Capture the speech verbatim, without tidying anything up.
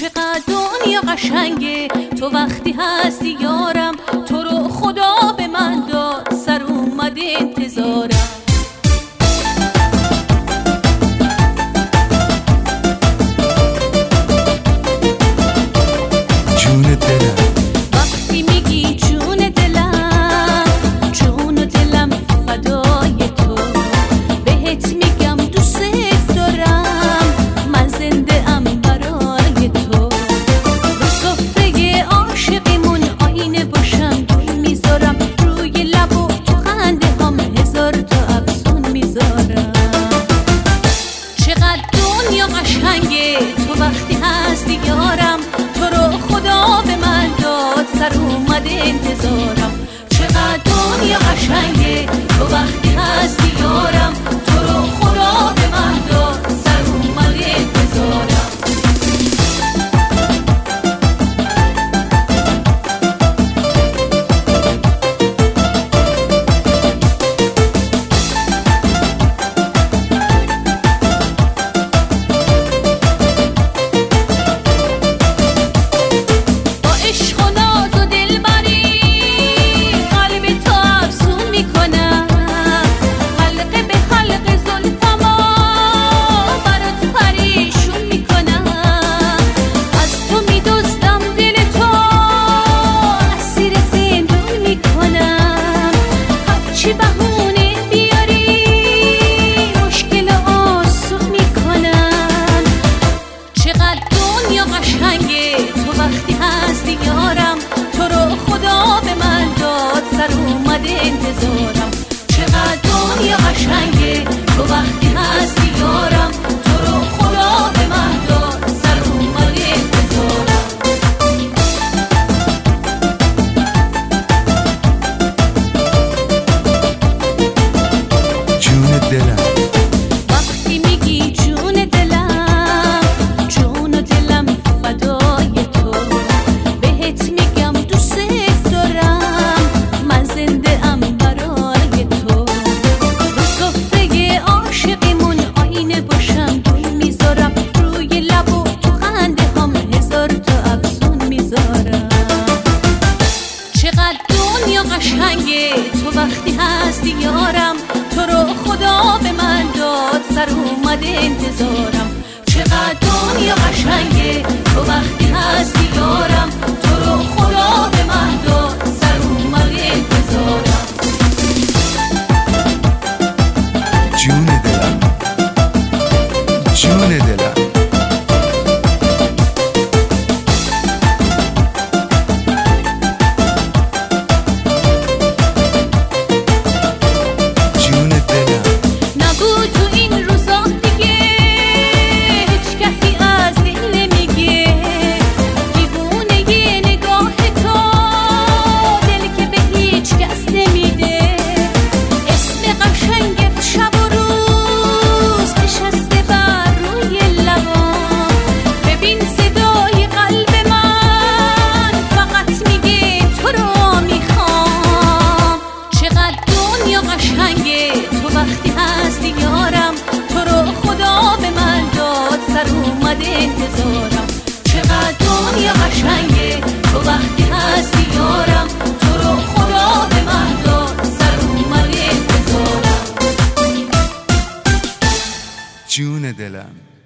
چقدر دنیا قشنگه تو وقتی هستی یارم، تو رو خدا به من داد سر اومده انتظارم. جون دلم وقتی میگی جون دلم، جون دلم فدای تو، بهت میگم دوست دارم، من زنده ام برای تو. رو سفره عاشقیمون آینه باشم گل میذارم، روی لب و تو خنده هم هزار تا افسون میذارم. چقدر دنیا قشنگه تو وقتی هستی یارم، تو رو خدا به من داد سر اومده انتظارم. چقدر دنیا قشنگه تو وقتی هستی یارم، تو رو خدا به من داد سر اومده انتظارم. چی بهونه بیاری مشکل آسون میکنم. چقدر دنیا قشنگه تو وقتی هستی یارم، تو رو خدا به من داد سر اومده انتظارم. چقدر دنیا قشنگه تو وقتی هستی یارم، تو رو خدا به من داد سر اومده انتظارم. وقتی میگی جون دلم، جون دلم فدای تو، بهت میگم دوست دارم، من زنده ام برای تو. رو سفره عاشقیمون آینه باشم گل میذارم، روی لب و تو خنده هم هزار تا افسون میذارم. چقدر دنیا قشنگه تو وقتی هستی یارم، تو رو خدا به من داد سر اومده انتظارم. چقدر دنیا قشنگه تو وقتی هستی یارم، تو رو خدا به من داد سر اومده انتظارم. جون دلم جون دلم وقتی هستی یارم، تو رو خدا به من داد سر اومده انتظارم. چقدر دنیا قشنگه تو وقتی هستی یارم، تو رو خدا به من داد سر اومده انتظارم. جون دلم